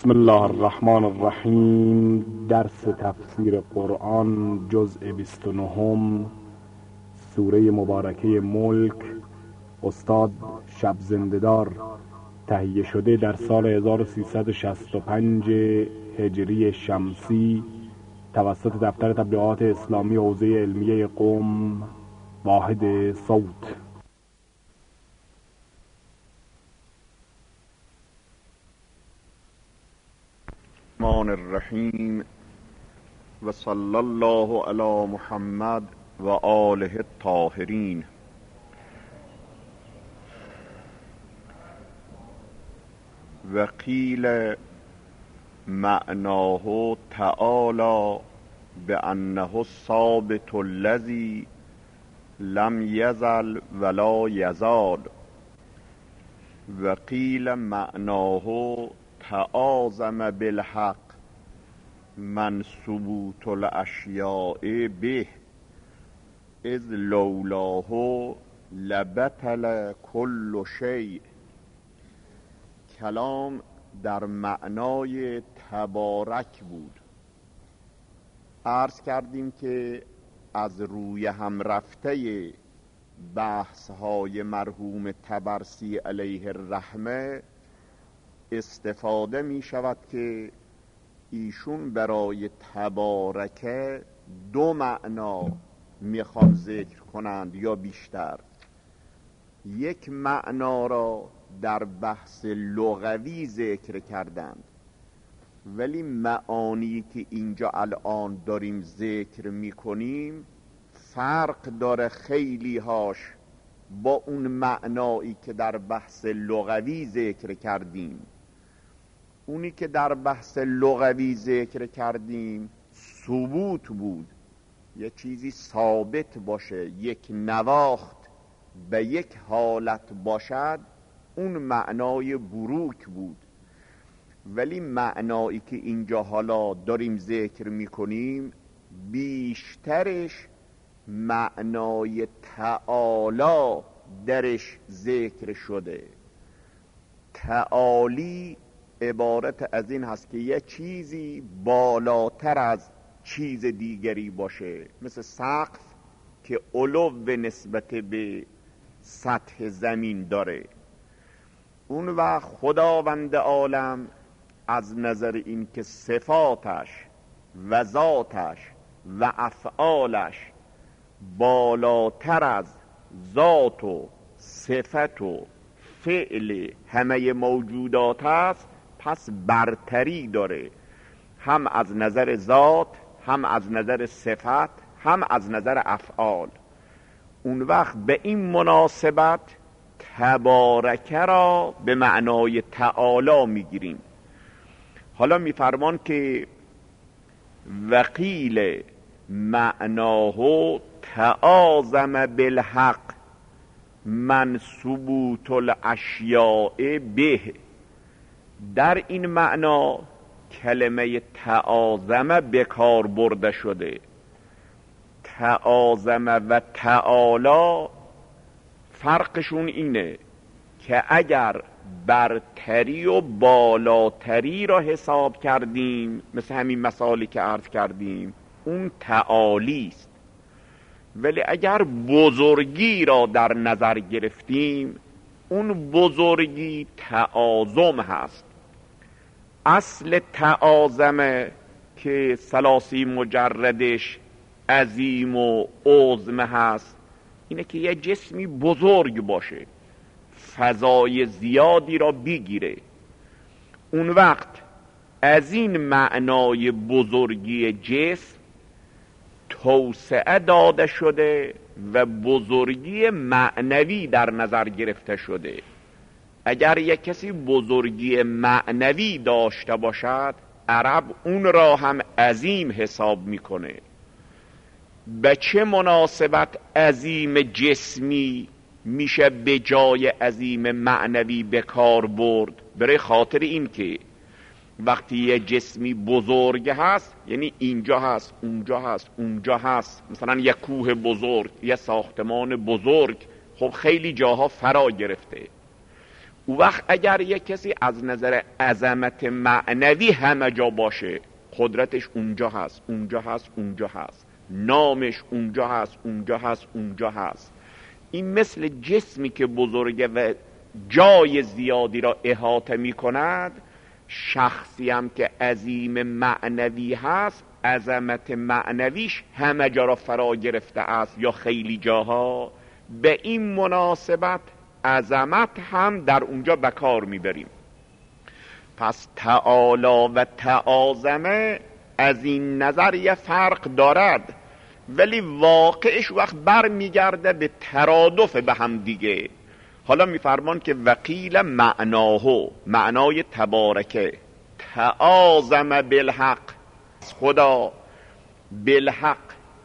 بسم الله الرحمن الرحیم. درس تفسیر قرآن جزء 29 سوره مبارکه ملک، استاد شب زنده‌دار. تهیه شده در سال 1365 هجری شمسی توسط دفتر تبلیغات اسلامی حوزه علمیه قم، واحد صوت. الرحمن الرحیم و صلی الله علی محمد و آله الطاهرین. و قیل معناه تعالی بأنه الثابت الذی لم یزل ولا یزال. و قیل معناه تعاظم بالحق من ثبوت الاشیاء به اذ لولاه لبطل کل شیء. کلام در معنای تبارک بود. عرض کردیم که از روی هم رفته بحث های مرحوم طبرسی علیه الرحمه استفاده می شود که ایشون برای تبارکه دو معنا میخوان ذکر کنند یا بیشتر. یک معنا را در بحث لغوی ذکر کردند، ولی معانی که اینجا الان داریم ذکر میکنیم فرق داره خیلی هاش با اون معنایی که در بحث لغوی ذکر کردیم. اونی که در بحث لغوی ذکر کردیم ثبوت بود، یه چیزی ثابت باشه، یک نواخت به یک حالت باشد، اون معنای بروک بود. ولی معنایی که اینجا حالا داریم ذکر میکنیم بیشترش معنای تعالی درش ذکر شده. تعالی عبارت از این هست که یه چیزی بالاتر از چیز دیگری باشه، مثل سقف که علو نسبت به سطح زمین داره. اون وقت خداوند عالم از نظر این که صفاتش و ذاتش و افعالش بالاتر از ذات و صفت و فعل همه موجودات است، پس برتری داره، هم از نظر ذات، هم از نظر صفت، هم از نظر افعال. اون وقت به این مناسبت تبارکه را به معنای تعالی میگیریم. حالا میفرمان که وقیل معناه تعاظم بالحق من ثبوت الاشیاء به. در این معنا کلمه تعاظم به کار برده شده. تعاظم و تعالی فرقشون اینه که اگر برتری و بالاتری را حساب کردیم، مثل همین مثالی که عرض کردیم، اون تعالی است. ولی اگر بزرگی را در نظر گرفتیم، اون بزرگی تعاظم هست. اصل تعاظم که ثلاثی مجردش عظیم و عظم هست اینه که یه جسمی بزرگ باشه، فضای زیادی را بگیره. اون وقت از این معنای بزرگی جسم توسعه داده شده و بزرگی معنوی در نظر گرفته شده. اگر یک کسی بزرگی معنوی داشته باشد، عرب اون را هم عظیم حساب میکنه. به چه مناسبت عظیم جسمی میشه به جای عظیم معنوی به کار برد؟ برای خاطر این که وقتی یه جسمی بزرگ هست، یعنی اینجا هست، اونجا هست، اونجا هست، مثلا یه کوه بزرگ، یه ساختمان بزرگ، خب خیلی جاها فرا گرفته. او وقت اگر یک کسی از نظر عظمت معنوی همه جا باشه، قدرتش اونجا هست، اونجا هست، اونجا هست، نامش اونجا هست، اونجا هست، اونجا هست، این مثل جسمی که بزرگه و جای زیادی را احاطه می کند، شخصی هم که عظیم معنوی هست، عظمت معنویش همه جا را فرا گرفته است یا خیلی جاها. به این مناسبت عظمت هم در اونجا به کار میبریم. پس تعالی و تعاظمه از این نظر یه فرق دارد، ولی واقعش وقت بر میگرده به ترادف به هم دیگه. حالا میفرمان که وقیل معناهو، معنای تبارکه، تعاظم بالحق، خدا بالحق،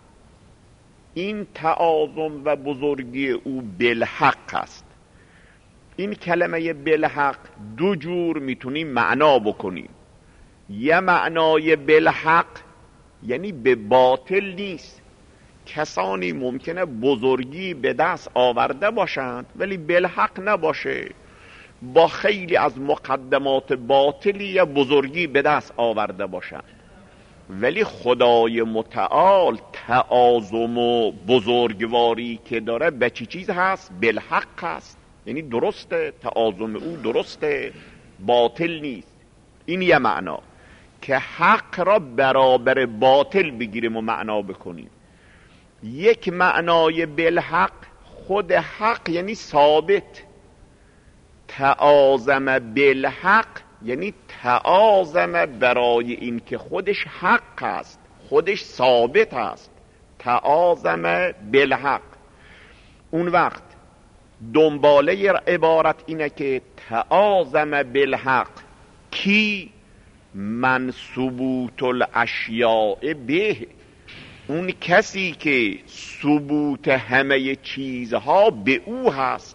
این تعاظم و بزرگی او بالحق است. این کلمه بالحق دو جور میتونیم معنا بکنیم. یه معنای بالحق یعنی به باطل نیست. کسانی ممکنه بزرگی به دست آورده باشند ولی بالحق نباشه، با خیلی از مقدمات باطلی بزرگی به دست آورده باشند، ولی خدای متعال تعاظم و بزرگواری که داره به چی چیز هست؟ بالحق هست، یعنی درسته، تعاظم او درسته، باطل نیست. این یه معنا که حق را برابر باطل بگیریم و معنا بکنیم. یک معنای بالحق، خود حق یعنی ثابت. تعاظم بالحق یعنی تعاظم برای این که خودش حق است، خودش ثابت است. تعاظم بالحق. اون وقت دنباله عبارت اینه که تعاظم بالحق کی؟ من ثبوت الاشیاء به، اون کسی که ثبوت همه چیزها به او هست.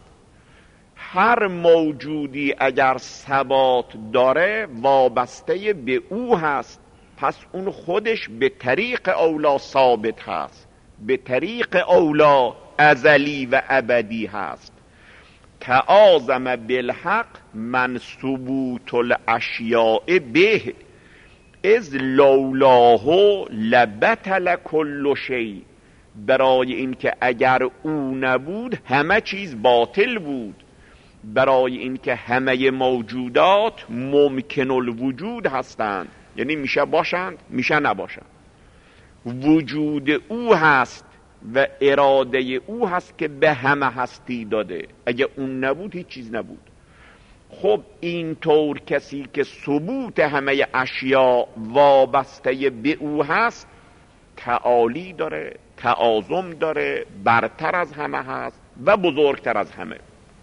هر موجودی اگر ثبات داره وابسته به او هست، پس اون خودش به طریق اولا ثابت هست، به طریق اولا ازلی و ابدی هست. تعاظم بالحق من ثبوت الاشیاء به، از لولاه لبطل کل شیء، برای این که اگر او نبود همه چیز باطل بود، برای این که همه موجودات ممکن الوجود هستند، یعنی میشه باشند میشه نباشند. وجود او هست و اراده او هست که به همه هستی داده، اگه اون نبود هیچ چیز نبود. خب اینطور کسی که ثبوت همه اشیا وابسته به او هست، تعالی داره، تعاظم داره، برتر از همه هست و بزرگتر از همه.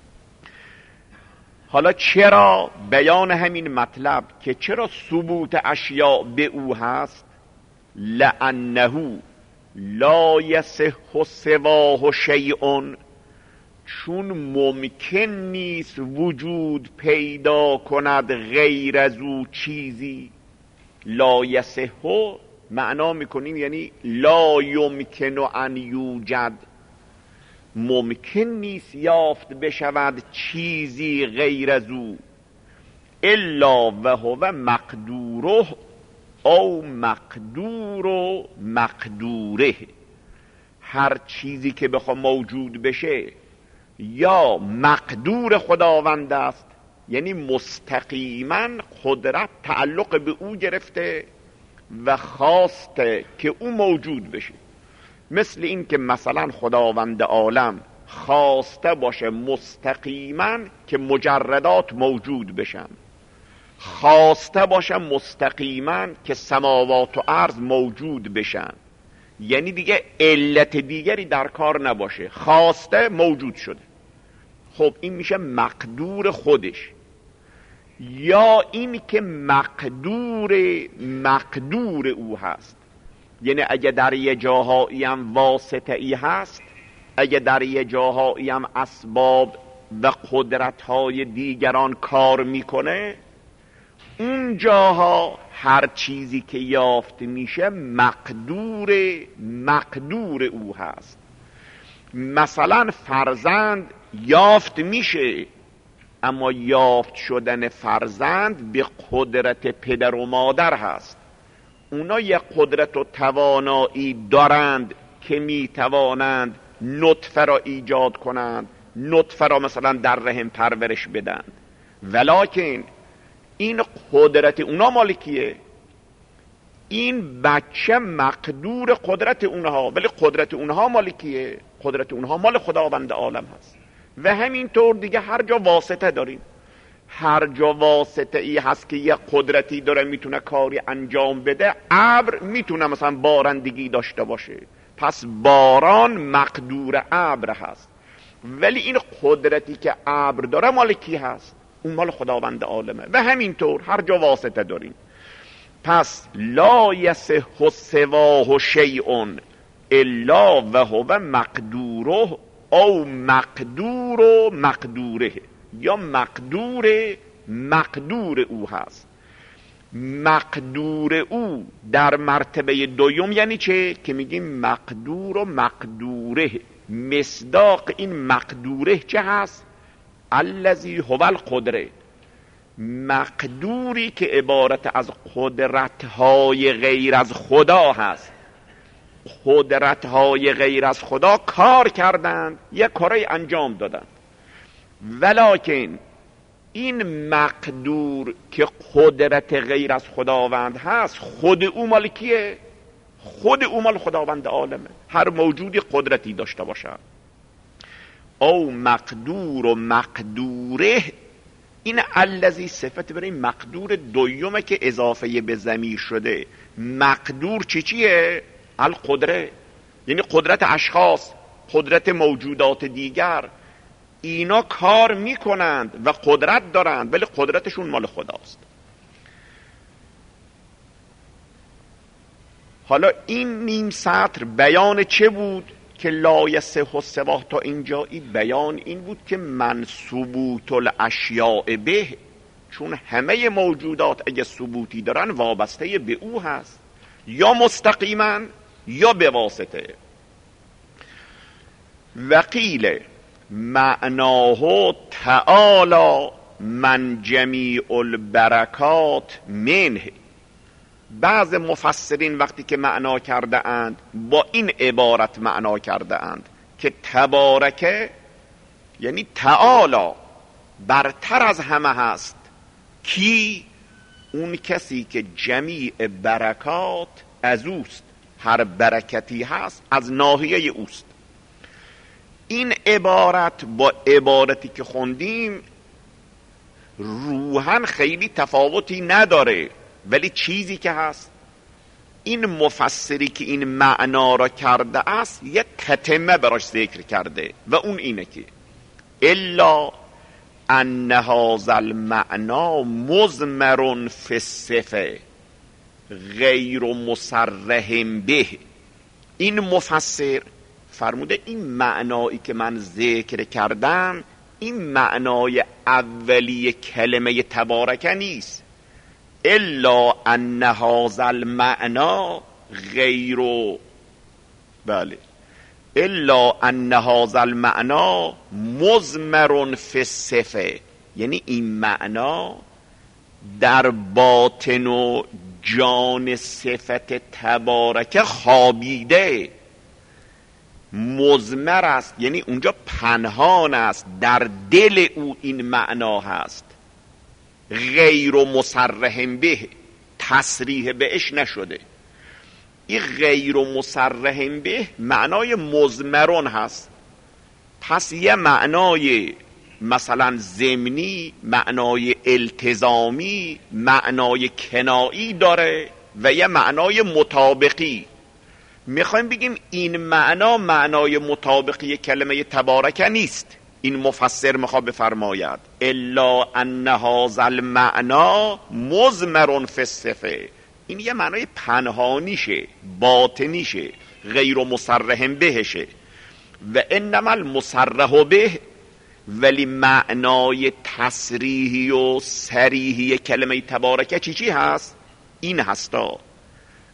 حالا چرا بیان همین مطلب که چرا ثبوت اشیا به او هست؟ لأنه لا یصح سواه شیء، چون ممکن نیست وجود پیدا کند غیر از او چیزی. لا یصح معنا میکنیم یعنی لا یمکن ان یوجد، ممکن نیست یافت بشود چیزی غیر از او. الا و هو مقدوره او مقدور و مقدوره، هر چیزی که بخواد موجود بشه یا مقدور خداوند است، یعنی مستقیما قدرت تعلق به او گرفته و خواسته که او موجود بشه. مثل این که مثلا خداوند عالم خواسته باشه مستقیما که مجردات موجود بشن، خواسته باشه مستقیما که سماوات و ارض موجود بشن، یعنی دیگه علت دیگری در کار نباشه، خواسته موجود شده. خب این میشه مقدور خودش. یا این که مقدور او هست، یعنی اگه در یه جاهایی هم واسطه ای هست، اگه در یه جاهایی هم اسباب و قدرت‌های دیگران کار میکنه، اون جاها هر چیزی که یافت میشه مقدور او هست. مثلا فرزند یافت میشه، اما یافت شدن فرزند به قدرت پدر و مادر هست. اونا یک قدرت و توانایی دارند که می توانند نطفه را ایجاد کنند، نطفه را مثلا در رحم پرورش بدند، ولکن این قدرت اونا مالکیه. این بچه مقدور قدرت اونها، ولی قدرت اونها مالکیه، قدرت اونها مال خداوند عالم هست. و همینطور دیگه هر جا واسطه داریم، هر جا واسطه ای هست که یه قدرتی داره میتونه کاری انجام بده. ابر میتونه مثلا بارندگی داشته باشه، پس باران مقدور ابر هست، ولی این قدرتی که ابر داره مال کی هست؟ اون مال خداوند عالمه. و همینطور هر جا واسطه داریم. پس لا یصح سواه شیء الا وهو مقدوره او مقدور مقدوره، یا مقدور او هست. مقدور او در مرتبه دوم یعنی چه؟ که میگیم مقدور و مقدوره. مصداق این مقدوره چه هست؟ الذی هو القدره. مقدوری که عبارت از قدرت‌های غیر از خدا هست. قدرت‌های غیر از خدا کار کردند، یک کاری انجام دادند، ولکن این مقدور که قدرت غیر از خداوند هست، خود او مال کیه؟ خود او مال خداوند عالمه. هر موجودی قدرتی داشته باشه. او مقدور و مقدوره، این الذی صفت برای مقدور دویمه که اضافه به ضمیر شده. مقدور چیه؟ القدره، یعنی قدرت اشخاص، قدرت موجودات دیگر. اینا کار میکنند و قدرت دارند، ولی قدرتشون مال خداست. حالا این نیم سطر بیان چه بود؟ که لا یصح سواه تا اینجایی بیان این بود که من ثبوت الاشیاء به، چون همه موجودات اگه ثبوتی دارن وابسته به او هست، یا مستقیما یا به واسطه. وقیل معناه تعالی من جمیع البرکات منه. بعض مفسرین وقتی که معنا کرده اند با این عبارت معنا کرده اند که تبارکه یعنی تعالی برتر از همه هست. کی؟ اون کسی که جمیع برکات از اوست، هر برکتی هست از ناحیه اوست. این عبارت با عبارتی که خوندیم روحاً خیلی تفاوتی نداره، ولی چیزی که هست، این مفسری که این معنا را کرده است یه تتمه براش ذکر کرده و اون اینه که الا ان هذا المعنا مضمر فی الصفه غیر مصرح به. این مفسر فرموده این معنایی که من ذکر کردم این معنای اولی کلمه تبارکه نیست. الا ان هذا المعنا غیر، بله، الا ان هذا المعنا مضمر فی الصفه، یعنی این معنا در باطن و جان صفت تبارکه خوابیده، مضمر است، یعنی اونجا پنهان است، در دل او این معنا هست. غیر مصرح به، تصریح بهش نشده. این غیر مصرح به معنای مضمرون هست. پس یه معنای مثلا ضمنی، معنای التزامی، معنای کنایی داره و یه معنای مطابقی. میخوایم بگیم این معنا معنای مطابقی کلمه تبارکه نیست. این مفسر میخواد بفرماید الا ان هذا المعنا مضمر فی الصفه، این یه معنای پنهانیشه، باطنیشه، غیر مصرح بهشه. و انما المصرح به، ولی معنای تصریحی و صریحی کلمه تبارکه چی هست؟ این هستا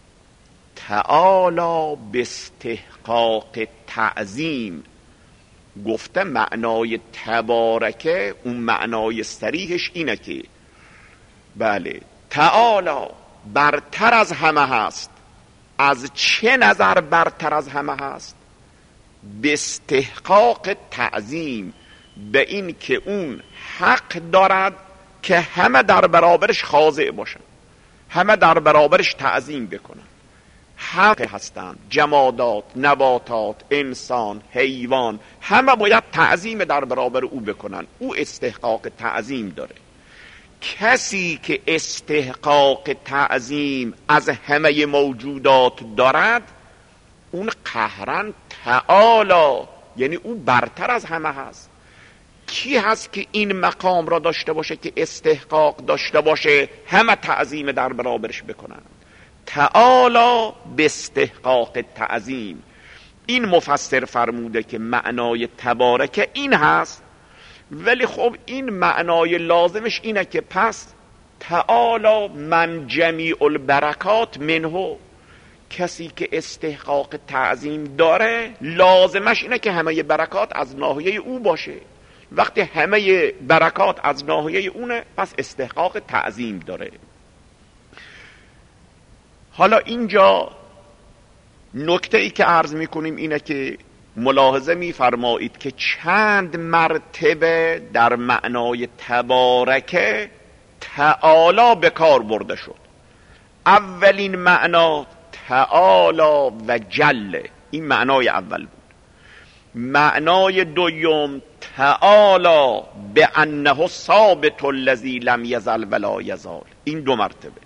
تعالی باستحقاق تعظیم گفته معنای تبارکه اون معنای صریحش اینه که بله تعالی برتر از همه هست. از چه نظر برتر از همه هست؟ به استحقاق تعظیم، به این که اون حق دارد که همه در برابرش خاضع باشن، همه در برابرش تعظیم بکنن. حق هستند جمادات، نباتات، انسان، حیوان، همه باید تعظیم در برابر او بکنن. او استحقاق تعظیم داره. کسی که استحقاق تعظیم از همه موجودات دارد اون قهرن تعالی، یعنی او برتر از همه هست. کی هست که این مقام را داشته باشه که استحقاق داشته باشه همه تعظیم در برابرش بکنن؟ تعالی به استحقاق تعظیم. این مفسر فرموده که معنای تبارک این هست، ولی خب این معنای لازمش اینه که پس تعالی من جمیع البرکات منه، کسی که استحقاق تعظیم داره لازمش اینه که همه برکات از ناحیه او باشه. وقتی همه برکات از ناحیه اونه پس استحقاق تعظیم داره. حالا اینجا نکته ای که عرض میکنیم اینه که ملاحظه میفرمایید که چند مرتبه در معنای تبارکه تعالی به کار برده شد. اولین معنا تعالی و جل، این معنای اول بود. معنای دوم تعالی به انه ثابت الذی لم یزل ولا یزال، این دو مرتبه.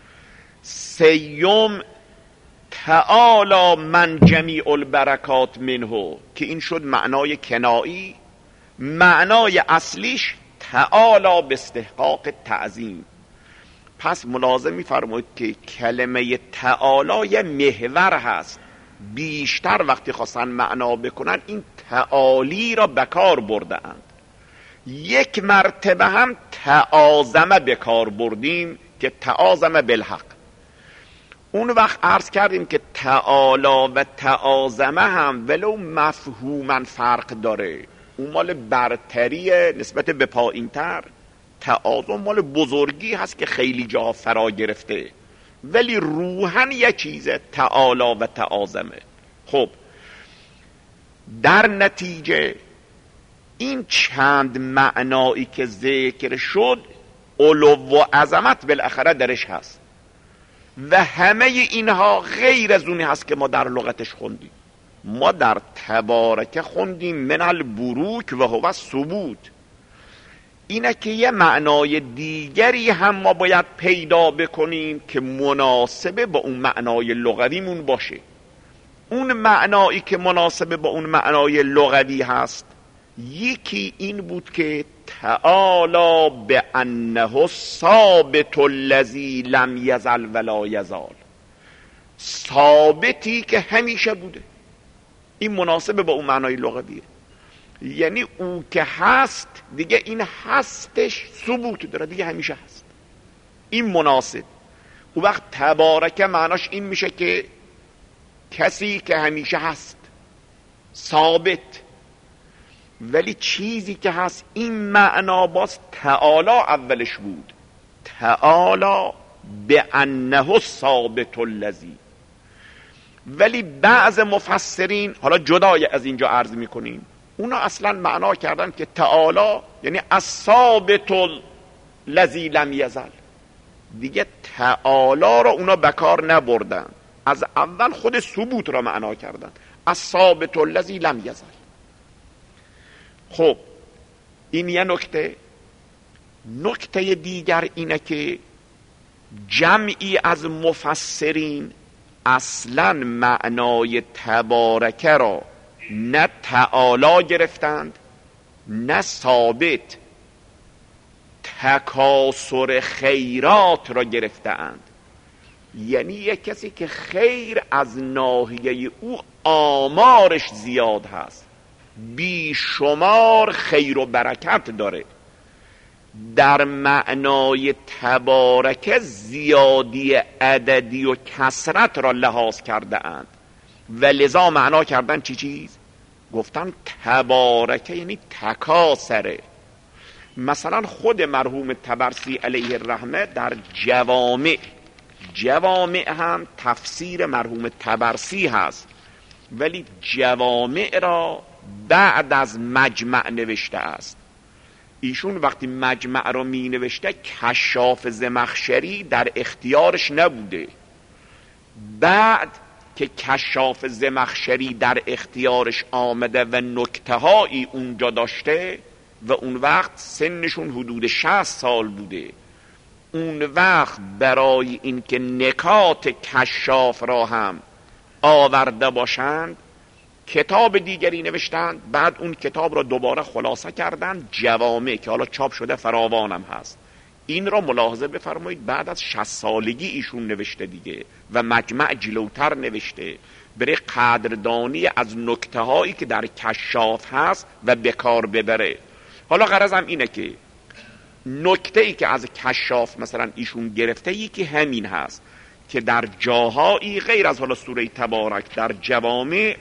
سیوم تعالی من جمیع البرکات منه که این شد معنای کنایی. معنای اصلیش تعالی به استحقاق تعظیم. پس ملازم می‌فرمایید که کلمه تعالی یه محور هست. بیشتر وقتی خواستن معنا بکنن این تعالی را به کار برده اند. یک مرتبه هم تعاظم به کار بردیم که تعاظم بالحق. اون وقت عرض کردیم که تعالی و تعاظمه هم ولو مفهوما فرق داره. اون مال برتریه نسبت به پایین‌تر، تعاظم مال بزرگی هست که خیلی جا فرا گرفته، ولی روحن یک چیزه تعالی و تعاظمه. خب در نتیجه این چند معنایی که ذکر شد علو و عظمت بالاخره درش هست و همه اینها غیر از اونی هست که ما در لغتش خوندیم. ما در تبارک خوندیم من البروک و هو ثبوت. اینه که یه معنای دیگری هم ما باید پیدا بکنیم که مناسبه با اون معنای لغویمون باشه. اون معنایی که مناسبه با اون معنای لغوی هست یکی این بود که تعالی به انه ثابت الذی لم یزل ولا یزال، ثابتی که همیشه بوده. این مناسبه با اون معنای لغویه، یعنی او که هست دیگه این هستش ثبوت داره، دیگه همیشه هست. این مناسب. او وقت تبارک معناش این میشه که کسی که همیشه هست، ثابت. ولی چیزی که هست این معنا باز تعالی اولش بود، تعالی به انه ثابت الذی. ولی بعض مفسرین حالا جدای از اینجا عرض میکنیم اونا اصلا معنا کردن که تعالی یعنی الثابت الذی لم یزل. دیگه تعالی را اونا بکار نبردن، از اول خود ثبوت را معنا کردن، الثابت الذی لم یزل. خب این یه نکته. نکته دیگر اینه که جمعی از مفسرین اصلا معنای تبارکه را نه تعالی گرفتند نه ثابت، تکاثر خیرات را گرفتند. یعنی یک کسی که خیر از ناحیه او آمارش زیاد هست، بیشمار خیر و برکت داره. در معنای تبارک زیادی عددی و کثرت را لحاظ کرده اند و لذا معنا کردن چی چیز؟ گفتن تبارکه یعنی تکاسره. مثلا خود مرحوم طبرسی علیه الرحمه در جوامع هم تفسیر مرحوم طبرسی هست، ولی جوامع را بعد از مجمع نوشته است. ایشون وقتی مجمع را می نوشته کشاف زمخشری در اختیارش نبوده. بعد که کشاف زمخشری در اختیارش آمده و نکته‌هایی اونجا داشته و اون وقت سنشون حدود 60 سال بوده، اون وقت برای اینکه نکات کشاف را هم آورده باشند کتاب دیگری نوشتند. بعد اون کتاب را دوباره خلاصه کردند جوامع که حالا چاپ شده فراوانم هست. این را ملاحظه بفرمایید، بعد از 60 سالگی ایشون نوشته دیگه و مجمع جلوتر نوشته برای قدردانی از نکته هایی که در کشاف هست و بکار ببره. حالا غرضم اینه که نکته ای که از کشاف مثلا ایشون گرفته یکی همین هست که در جاهایی غیر از حالا سوره تبارک در جوامع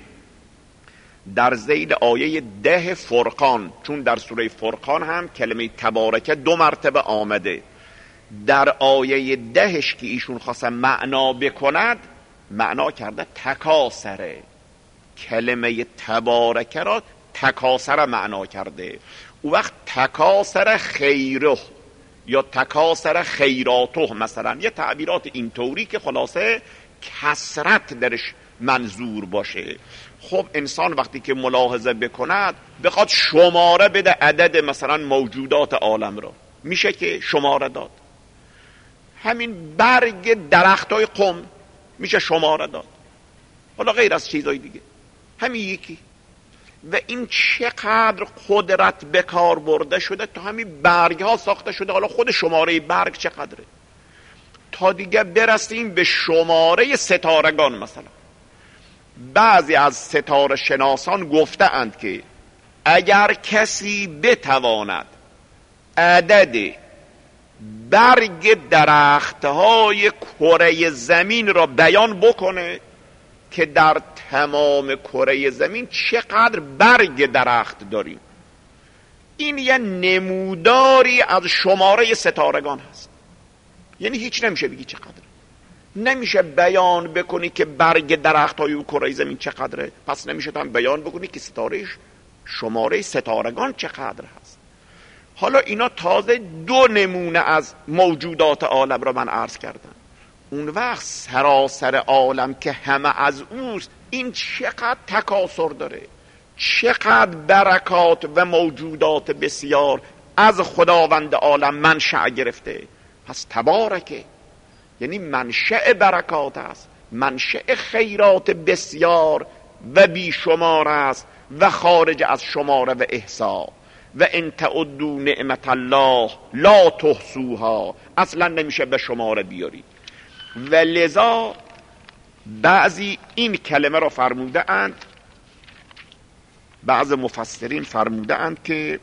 در ذیل آیه 10 فرقان، چون در سوره فرقان هم کلمه تبارکه 2 مرتبه آمده، در آیه 10ش که ایشون خواستن معنا بکند معنا کرده تکاسره. کلمه تبارکه را تکاسره معنا کرده. او وقت تکاسر خیره یا تکاسر خیراته مثلا یه تعبیرات اینطوری که خلاصه کثرت درش منظور باشه. خب انسان وقتی که ملاحظه بکند بخواد شماره بده عدد مثلا موجودات عالم را، میشه که شماره داد. همین برگ درختای قم میشه شماره داد، حالا غیر از چیزای دیگه همین یکی. و این چقدر قدرت به کار برده شده تا همین برگ ها ساخته شده. حالا خود شماره برگ چقدره تا دیگه برسیم به شماره ستارگان. مثلا بعضی از ستاره شناسان گفته اند که اگر کسی بتواند عدد برگ درختهای کره زمین را بیان بکنه که در تمام کره زمین چقدر برگ درخت داریم، این یه نموداری از شماره ستارگان هست. یعنی هیچ نمیشه بگی چقدر، نمیشه بیان بکنی که برگ درخت های کره زمین چقدره، پس نمیشه هم بیان بکنی که شماره ستارگان چقدر هست. حالا اینا تازه 2 نمونه از موجودات عالم را من عرض کردم. اون وقت سراسر عالم که همه از اوست، این چقدر تکاثر داره، چقدر برکات و موجودات بسیار از خداوند عالم منشأ گرفته. پس تبارکه یعنی منشأ برکات است، منشأ خیرات بسیار و بیشمار است و خارج از شماره و احصا. و ان تعدوا نعمت الله لا تحصوها، اصلا نمیشه به شماره بیاری. و لذا بعضی این کلمه را فرموده اند، بعض مفسرین فرموده اند که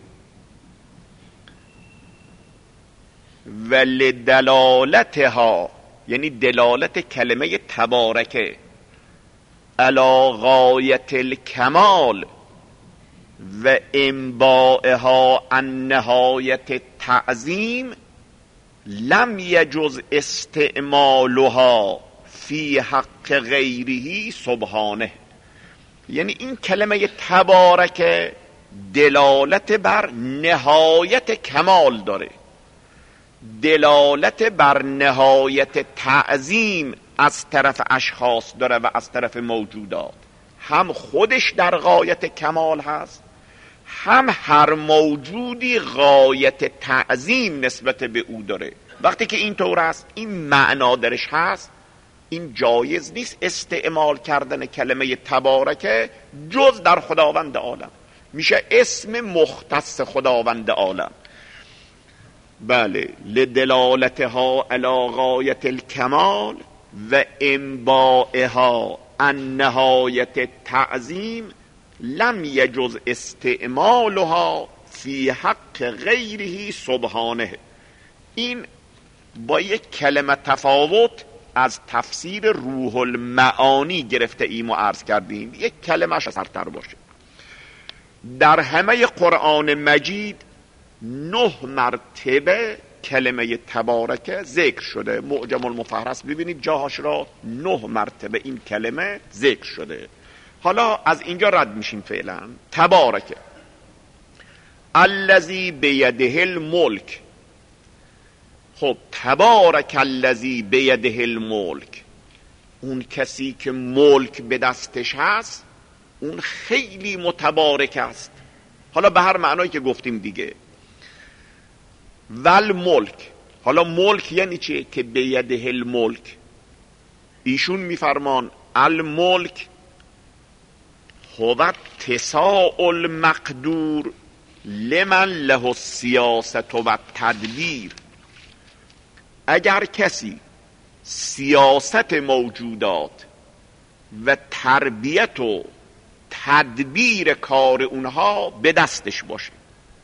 ولدلالتها، یعنی دلالت کلمه تبارکه علی غایت الکمال و انبائها عن نهایت تعظیم لم یجز استعمالها فی حق غیره سبحانه. یعنی این کلمه تبارکه دلالت بر نهایت کمال داره، دلالت بر نهایت تعظیم از طرف اشخاص داره و از طرف موجودات. هم خودش در غایت کمال هست، هم هر موجودی غایت تعظیم نسبت به او داره. وقتی که این طور است، این معنا درش هست، این جایز نیست استعمال کردن کلمه تبارکه جز در خداوند عالم، میشه اسم مختص خداوند عالم. بله، لدلالتها علی غایت الکمال و انبائها عن نهایت تعظیم لم یجز استعمالها فی حق غیره سبحانه. این با یک کلمه تفاوت از تفسیر روح المعانی گرفته ایم و عرض کردیم، یک کلمه اثرتر باشه. در همه قرآن مجید 9 مرتبه کلمه تبارک ذکر شده. معجم المفهرس ببینید جاهاش را 9 مرتبه این کلمه ذکر شده. حالا از اینجا رد میشیم فعلا. تبارک الذی بیده الملک. خب تبارک الذی بیده الملک، اون کسی که ملک به دستش هست اون خیلی متبارک است. حالا به هر معنایی که گفتیم دیگه. ول ملک، حالا ملک یعنی چه؟ که بیده الملک. ایشون میفرمان الملک هو اتساع المقدور لمن له السیاست و تدبیر. اگر کسی سیاست موجودات و تربیت و تدبیر کار اونها به دستش باشه،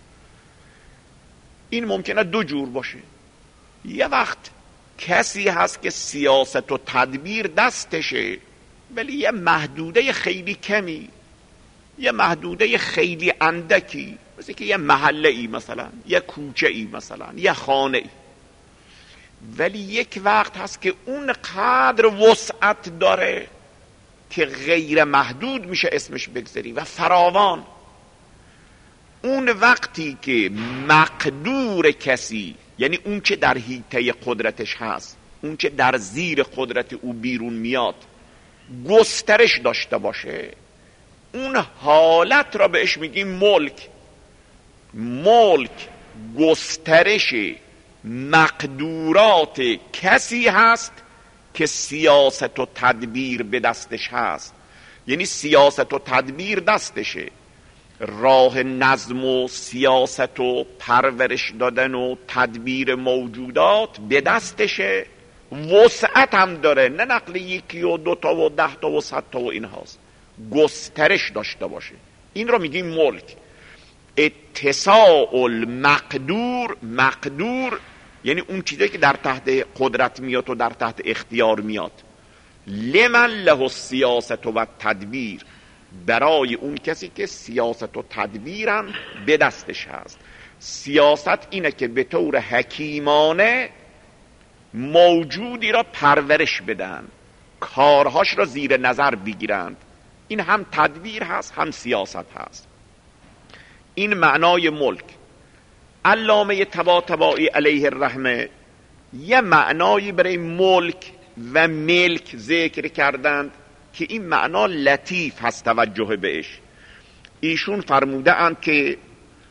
این ممکنه 2 جور باشه. یه وقت کسی هست که سیاست و تدبیر دستشه ولی یه محدوده خیلی کمی، یه محدوده خیلی اندکی، مثل که یه محله ای مثلا، یه کوچه ای مثلا، یه خانه ای. ولی یک وقت هست که اون قدر وسعت داره که غیر محدود میشه اسمش بگذاری و فراوان. اون وقتی که مقدور کسی، یعنی اون که در حیطه قدرتش هست، اون که در زیر قدرت او بیرون میاد، گسترش داشته باشه، اون حالت را بهش میگیم ملک. ملک گسترش مقدورات کسی هست که سیاست و تدبیر به دستش هست. یعنی سیاست و تدبیر دستشه، راه نظم و سیاست و پرورش دادن و تدبیر موجودات به دستشه، وسعت هم داره، نه نقل 1 و 2 تا و 10 تا و 100 تا و این هاست، گسترش داشته باشه. این رو میگیم ملک. اتساع المقدور، مقدور یعنی اون چیزی که در تحت قدرت میاد و در تحت اختیار میاد. لمن له السیاست و تدبیر، برای اون کسی که سیاست و تدبیرم به دستش هست. سیاست اینه که به طور حکیمانه موجودی را پرورش بدن، کارهاش را زیر نظر بگیرند. این هم تدبیر هست هم سیاست هست. این معنای ملک. علامه طباطبایی علیه الرحمه یه معنایی برای ملک و ملک ذکر کردند که این معنا لطیف هست توجه بهش. ایشون فرموده اند که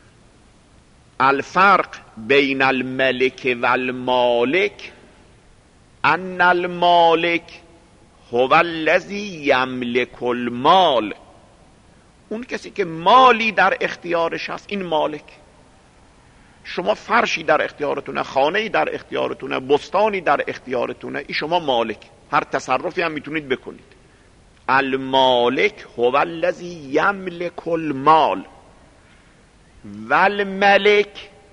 الفرق بین الملک و المالک ان المالک هو الذی یملک المال. اون کسی که مالی در اختیارش هست این مالک. شما فرشی در اختیارتونه، خانه‌ای در اختیارتونه، بستانی در اختیارتونه، این شما مالک، هر تصرفی هم میتونید بکنید. المالک هو الذی یملک المال و الملک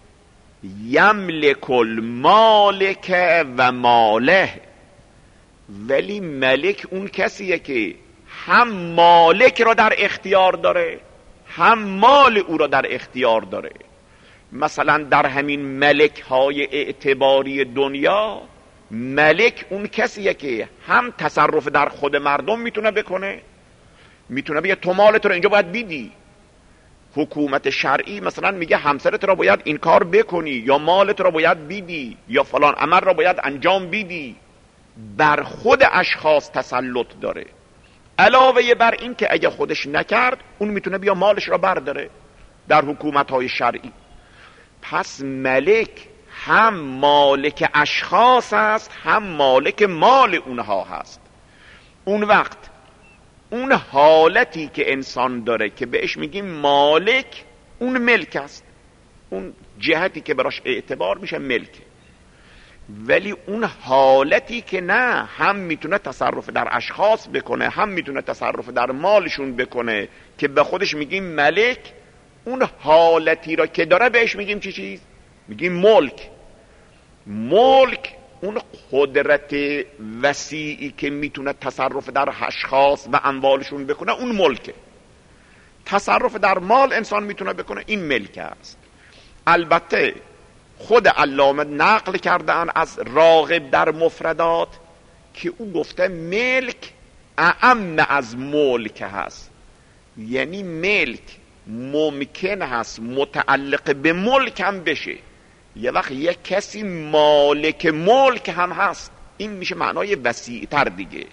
یملک المالک و ماله. ولی ملک اون کسیه که هم مالک را در اختیار داره هم مال او را در اختیار داره. مثلا در همین ملک های اعتباری دنیا، ملک اون کسیه که هم تصرف در خود مردم میتونه بکنه، میتونه بگه تو مالت رو اینجا باید بیدی. حکومت شرعی مثلا میگه همسرت را باید این کار بکنی، یا مالت را باید بیدی، یا فلان عمل را باید انجام بیدی. بر خود اشخاص تسلط داره. علاوه بر این که اگه خودش نکرد اون میتونه بیا مالش را برداره در حکومت‌های شرعی. پس ملک هم مالک اشخاص است هم مالک مال اونها هست. اون وقت اون حالتی که انسان داره که بهش میگیم مالک، اون ملک است. اون جهتی که براش اعتبار میشه ملک. ولی اون حالتی که نه، هم میتونه تصرف در اشخاص بکنه هم میتونه تصرف در مالشون بکنه که به خودش میگیم ملک، اون حالتی را که داره بهش میگیم چی چیز؟ میگیم ملک. ملک اون قدرت وسیعی که میتونه تصرف در اشخاص و اموالشون بکنه، اون ملکه. تصرف در مال انسان میتونه بکنه، این ملک است. البته خود علامه نقل کردن از راغب در مفردات که او گفته ملک اعم از ملک هست، یعنی ملک ممکن هست متعلق به ملک هم بشه، یه وقت یک کسی مالک ملک هم هست، این میشه معنای وسیع تر دیگه.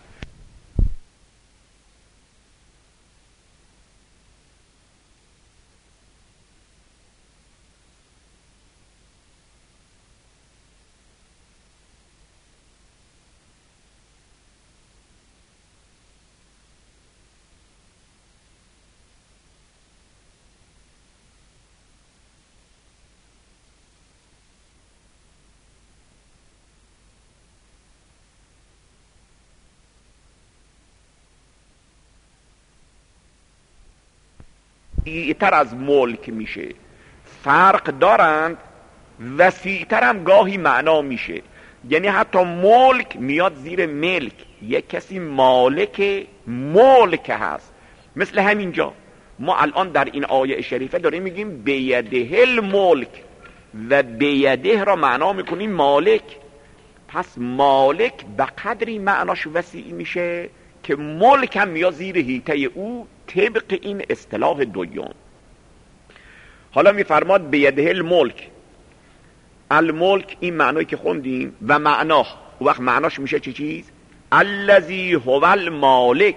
وسیع‌تر از ملک میشه، فرق دارند، وسیع‌تر هم گاهی معنا میشه، یعنی حتی ملک میاد زیر ملک، یک کسی مالک ملک هست. مثل همینجا ما الان در این آیه شریفه داریم میگیم بیده الملک و بیده را معنا میکنیم مالک، پس مالک به قدری معناش وسیع میشه که ملک هم میاد زیر حیطه او طبق این اصطلاح دوم. حالا میفرماد بیده الملک، الملک این معنایی که خوندیم و معناه، و وقت معناش میشه چه چیز؟ الذی هو المالک.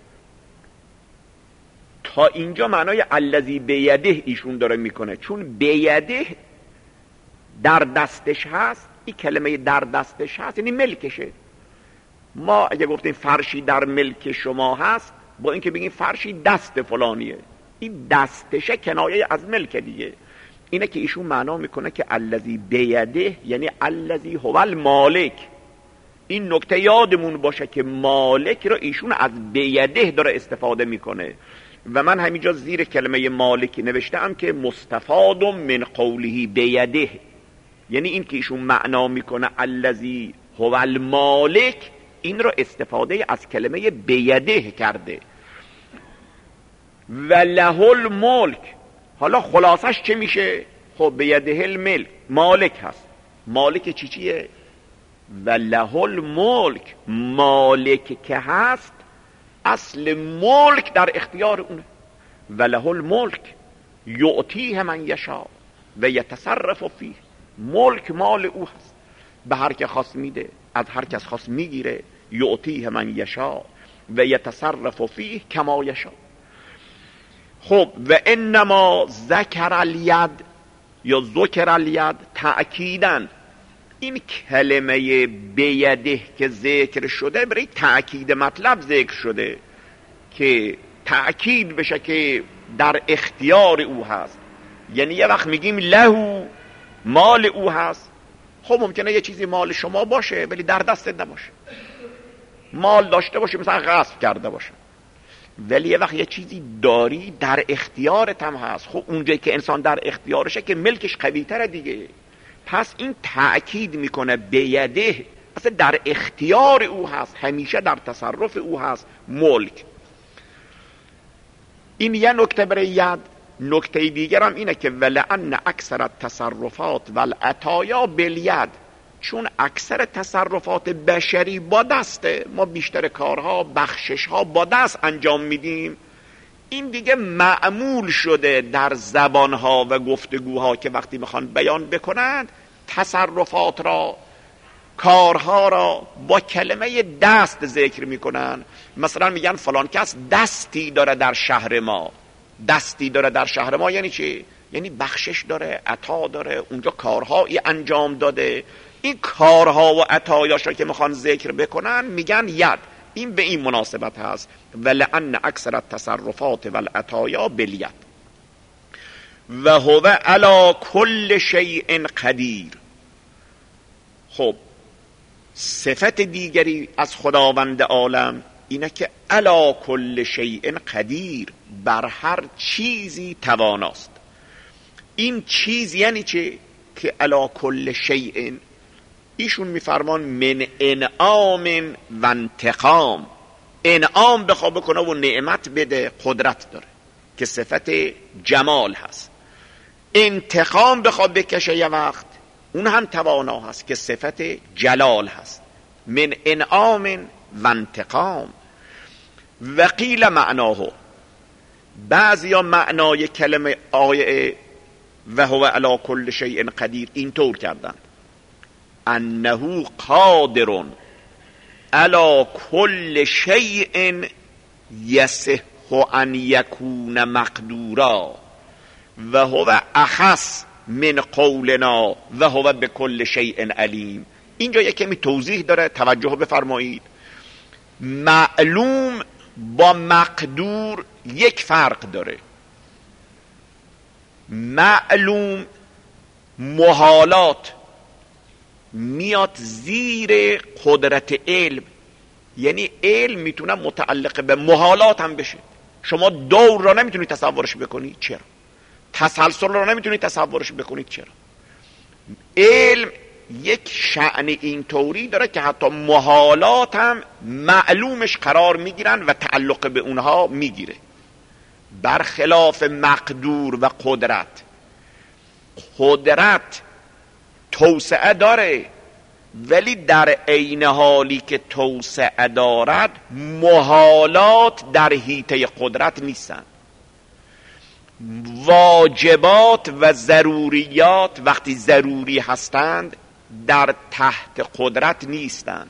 تا اینجا معنای الذی بیده ایشون داره میکنه، چون بیده در دستش هست، این کلمه در دستش هست یعنی ملکشه. ما اگه گفتیم فرشی در ملک شما هست، با اینکه بگیم فرشی دست فلانیه، این دستشه کنایه از ملک دیگه. اینه که ایشون معنا میکنه که الذی بیده یعنی الذی هو المالک. این نکته یادمون باشه که مالک رو ایشون از بیده داره استفاده میکنه و من همینجا زیر کلمه مالک نوشتم که مستفاد من قوله بیده، یعنی این که ایشون معنا میکنه الذی هو المالک، این رو استفاده از کلمه بیده کرده. و له الملک، حالا خلاصش چه میشه؟ خب بیده الملک، مالک هست. مالک چیه؟ و له الملک، مالک که هست اصل ملک در اختیار اونه. و له الملک یعطیه من یشاء و یتصرف فیه، ملک مال او هست، به هر که خواست میده، از هر کس خواست میگیره. یعطیه من یشاء و یتصرف فیه کما یشاء. خب و انما ذکر الید یا ذکر الید تأکیداً، این کلمه بیده که ذکر شده برای تأکید مطلب ذکر شده که تأکید بشه که در اختیار او هست. یعنی یه وقت میگیم له، مال او هست، خب ممکنه یه چیزی مال شما باشه ولی در دستت نباشه، مال داشته باشه مثلا غصب کرده باشه، ولی یه وقت یه چیزی داری در اختیارت هم هست. خب اونجایی که انسان در اختیارشه که ملکش قوی تره دیگه. پس این تأکید میکنه بیده اصلا در اختیار او هست، همیشه در تصرف او هست ملک. این یه نکته برای ید. نکته دیگر هم اینه که ولعن اکثر التصرفات والعطایا بالید، چون اکثر تصرفات بشری با دسته، ما بیشتر کارها بخششها با دست انجام میدیم. این دیگه معمول شده در زبانها و گفتگوها که وقتی میخوان بیان بکنند تصرفات را، کارها را با کلمه دست ذکر میکنن. مثلا میگن فلان کس دستی داره در شهر ما. دستی داره در شهر ما یعنی چی؟ یعنی بخشش داره، عطا داره، اونجا کارهایی انجام داده. این کارها و عطایاش را که میخوان ذکر بکنن میگن ید. این به این مناسبت هست ولعن اکثر التصرفات والعطایا بالید و هو علی کل شیء قدیر. خب صفت دیگری از خداوند عالم اینه که علی کل شیء قدیر، بر هر چیزی تواناست. این چیز یعنی چه؟ که علی کل شیء، ایشون میفرمان من انعام و انتقام. انعام بخواه بکنه و نعمت بده، قدرت داره. که صفت جمال هست. انتقام بخواد بکشه یه وقت، اون هم توانا هست که صفت جلال هست. من انعام و انتقام. و قیل معناه، بعضی ها معنای کلمه آیه و هو علی کل شیء قدیر اینطور کردن: انه قادر علی کل شیء یصح ان یکون مقدورا و هو اخص من قولنا و هو بكل شیء علیم. اینجا یک کمی توضیح داره، توجه بفرمایید. معلوم با مقدور یک فرق داره. معلوم محالات میاد زیر قدرت علم، یعنی علم میتونه متعلق به محالات هم بشه. شما دور را نمیتونید تصورش بکنید، چرا؟ تسلسل را نمیتونید تصورش بکنید، چرا؟ علم یک شأن اینطوری داره که حتی محالات هم معلومش قرار میگیرن و تعلق به اونها میگیره، برخلاف مقدور و قدرت. قدرت توسعه داره ولی در عین حالی که توسعه دارد محالات در حیطه قدرت نیستن. واجبات و ضروریات وقتی ضروری هستند در تحت قدرت نیستند.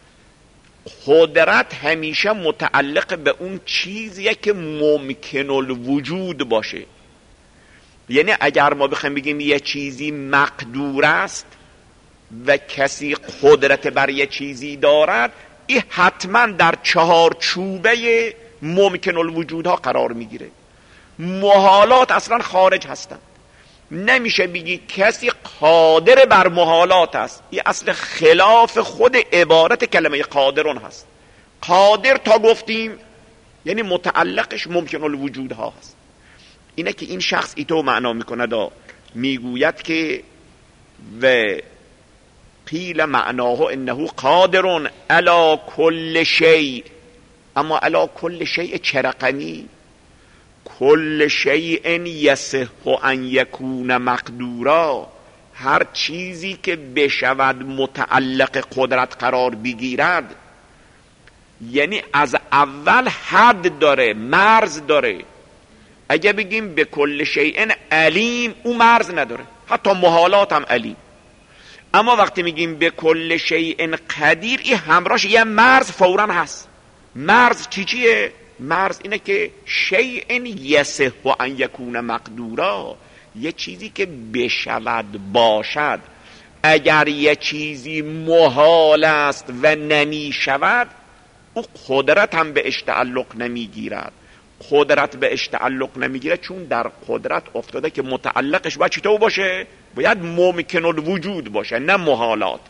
قدرت همیشه متعلق به اون چیزیه که ممکن الوجود باشه. یعنی اگر ما بخوایم بگیم یه چیزی مقدور است و کسی قدرت بر یه چیزی دارد، این حتما در چهارچوبه ممکن الوجودها قرار میگیره. محالات اصلا خارج هستند. نمیشه بگی کسی قادر بر محالات است. این اصل خلاف خود عبارت کلمه قادرون هست. قادر تا گفتیم یعنی متعلقش ممکن الوجودها هست. اینه که این شخص ایتو معنا میکنه، میگوید که و قیل معناه انه قادر علی کل شیء. اما علی کل شیء چه رقمی؟ کل شیء یصح ان یکون مقدورا، هر چیزی که بشود متعلق قدرت قرار بگیرد، یعنی از اول حد داره، مرز داره. اگه بگیم به کل شیء علیم، او مرز نداره، حتی محالات هم علیم. اما وقتی میگیم به کل شیء قدیر، این همراهش یه مرز فوراً هست. مرز چیه؟ مرز اینه که شیء یصح ان یکون مقدورا، یه چیزی که بشود باشد. اگر یه چیزی محال است و نمی شود، او قدرت هم به تعلق نمیگیرد. قدرت به تعلق نمیگیره چون در قدرت افتاده که متعلقش باید چطور باشه؟ باید ممکن الوجود باشه، نه محالات.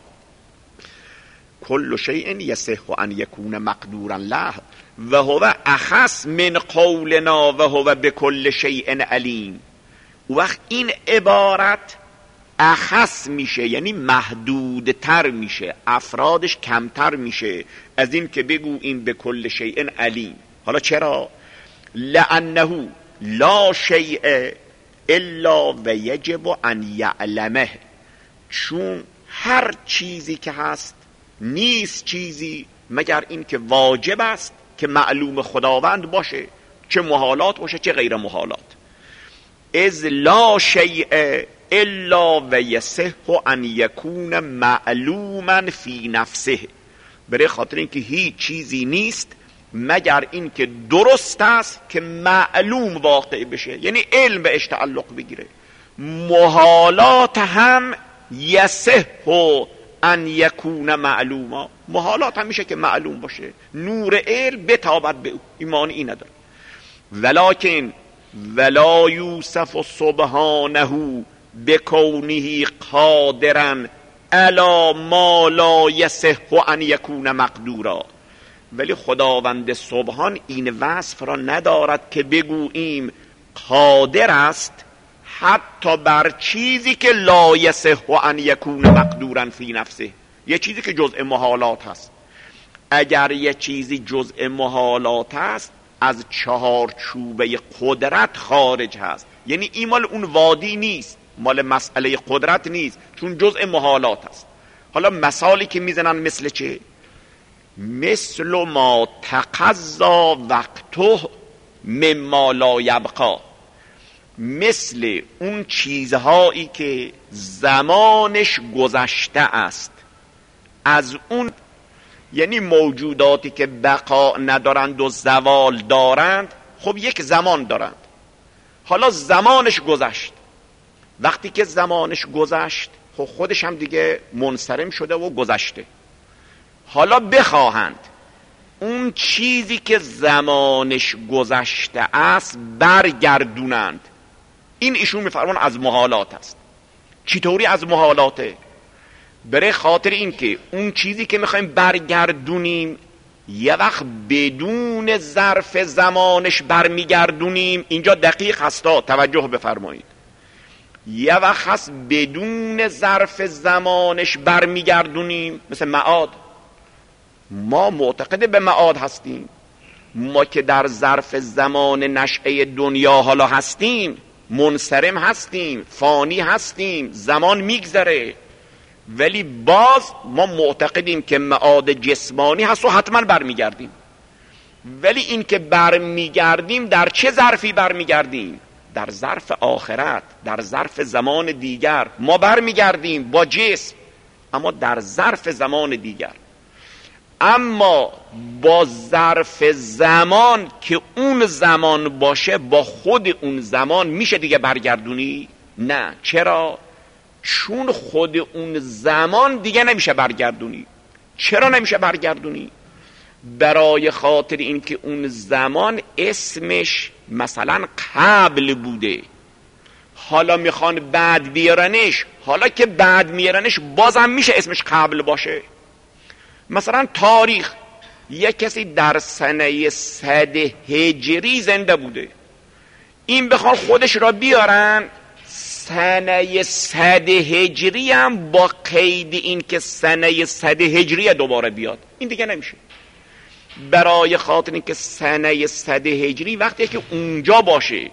کل شیء یصح ان یکون مقدورا له و هو اخص من قولنا و هو بكل شیء علیم. وقت این عبارت اخص میشه، یعنی محدودتر میشه، افرادش کمتر میشه از این که بگو این بكل شیء علیم. حالا چرا؟ لانه لا شیء الا و یجب ان یعلمه، چون هر چیزی که هست نیست چیزی مگر این که واجب است که معلوم خداوند باشه، چه محالات باشه چه غیر محالات. از لا شیء الا و یصح ان یکون معلوما فی نفسه، برای خاطر اینکه هیچ چیزی نیست مگر این که درست است که معلوم واقع بشه، یعنی علم بهش تعلق بگیره. محالات هم یصح ان یکون معلوما، محالات هم میشه که معلوم باشه، نور علم بتابت به او، ایمان این نداره. ولکن ولا یوصف سبحانه بکونه قادرا علی ما لا یصح ان یکون مقدورا، ولی خداوند سبحان این وصف را ندارد که بگوییم قادر است حتی بر چیزی که لا یصح ان یکون مقدورا فی نفسه، یه چیزی که جزء محالات هست. اگر یه چیزی جزء محالات هست، از چهارچوبه قدرت خارج هست. یعنی این مال اون وادی نیست، مال مسئله قدرت نیست، چون جزء محالات هست. حالا مثالی که میزنن مثل چه؟ مثل ما تقضا وقته مما لا یبقا، مثل اون چیزهایی که زمانش گذشته است از اون، یعنی موجوداتی که بقا ندارند و زوال دارند، خب یک زمان دارند. حالا زمانش گذشت، وقتی که زمانش گذشت خب خودش هم دیگه منصرم شده و گذشته. حالا بخواهند اون چیزی که زمانش گذشته است برگردونند، این ایشون میفرمان از محالات است. چطوری از محالاته؟ برای خاطر این که اون چیزی که میخوایم برگردونیم یه وقت بدون ظرف زمانش برمیگردونیم. اینجا دقیق هستا، توجه بفرمایید. یه وقت هست بدون ظرف زمانش برمیگردونیم، مثل معاد. ما معتقد به معاد هستیم، ما که در ظرف زمان نشأه دنیا حالا هستیم، منصرم هستیم، فانی هستیم، زمان میگذره، ولی باز ما معتقدیم که معاد جسمانی هست و حتما برمیگردیم. ولی این که برمیگردیم در چه ظرفی برمیگردیم؟ در ظرف آخرت، در ظرف زمان دیگر. ما برمیگردیم با جسم، اما در ظرف زمان دیگر. اما با ظرف زمان که اون زمان باشه، با خود اون زمان میشه دیگه برگردونی؟ نه. چرا؟ چون خود اون زمان دیگه نمیشه برگردونی. چرا نمیشه برگردونی؟ برای خاطر اینکه اون زمان اسمش مثلا قبل بوده، حالا میخوان بعد بیارنش. حالا که بعد میارنش بازم میشه اسمش قبل باشه. مثلا تاریخ، یک کسی در سنه 100 هجری زنده بوده، این بخوان خودش را بیارن سنه 100 هجری هم با قید این که سنه 100 هجری دوباره بیاد، این دیگه نمیشه. برای خاطر این که سنه 100 هجری وقتی که اونجا باشه،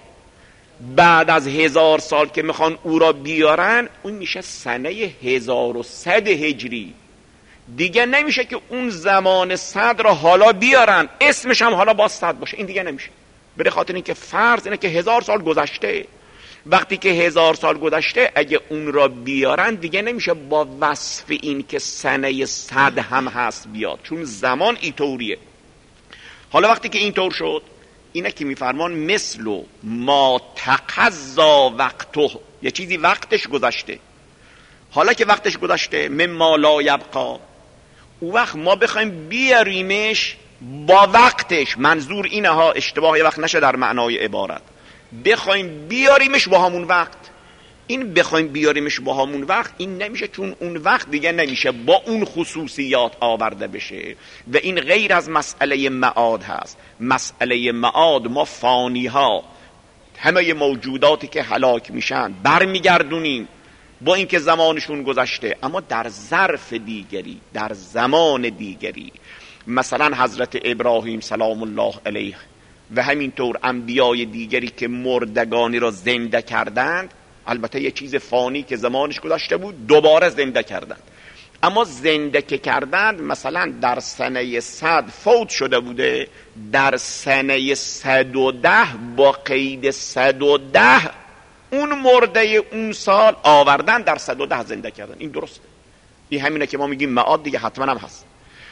بعد از 1000 سال که میخوان او را بیارن، اون میشه سنه 1100 هجری. دیگه نمیشه که اون زمان 100 را حالا بیارن، اسمش هم حالا با 100 باشه، این دیگه نمیشه. برای خاطر این که فرض اینه که 1000 سال گذشته. وقتی که 1000 سال گذشته اگه اون را بیارن دیگه نمیشه با وصف این که سنه 100 هم هست بیاد، چون زمان اینطوریه. حالا وقتی که اینطور شد، اینه که میفرمان مثل ما تقضا وقته، یه چیزی وقتش گذشته. حالا که وقتش گذشته، مما لا یبقا، او وقت ما بخوایم بیاریمش با وقتش. منظور اینه ها، اشتباه وقت نشه در معنای عبارت. بخوایم بیاریمش با همون وقت. این بخوایم بیاریمش با همون وقت این نمیشه، چون اون وقت دیگه نمیشه با اون خصوصیات آورده بشه و این غیر از مسئله معاد هست. مسئله معاد ما فانی ها، همه موجوداتی که هلاک میشن برمیگردونیم با اینکه زمانشون گذشته، اما در ظرف دیگری، در زمان دیگری. مثلا حضرت ابراهیم سلام الله علیه و همینطور انبیای دیگری که مردگانی را زنده کردند، البته یه چیز فانی که زمانش گذشته بود دوباره زنده کردند، اما زنده که کردند مثلا در سنه 100 فوت شده بوده، در سنه 110 با قید 110 اون مرده اون سال آوردن در 110 زنده کردن. این درسته، این همینه که ما میگیم معاد دیگه حتما هم هست.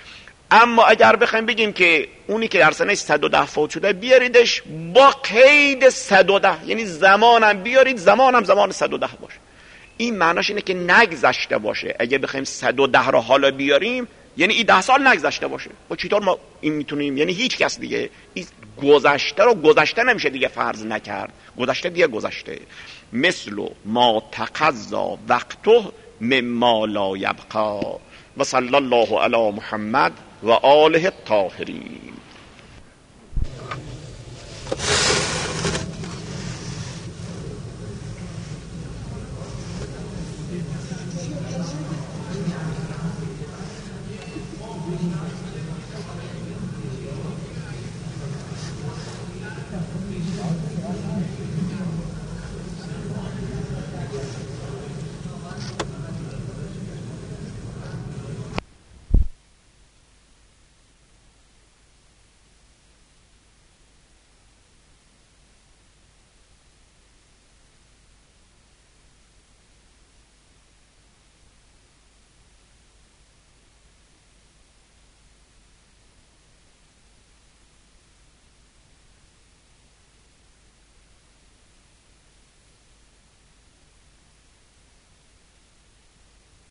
اما اگر بخوایم بگیم که اونی که در سنه 110 فوت شده بیاریدش با قید 110، یعنی زمانم بیارید، زمانم زمان 110 باشه، این معناش اینه که نگذشته باشه. اگه بخوایم 110 رو حالا بیاریم یعنی این 10 سال نگذشته باشه. و چطور ما این میتونیم؟ یعنی هیچ کس دیگه این گذشته رو گذشته نمیشه دیگه فرض نکرد، گذشته دیگه گذشته. مثل ما تقضا وقته مما لا یبقا. و صلی الله علی محمد و آله الطاهرین.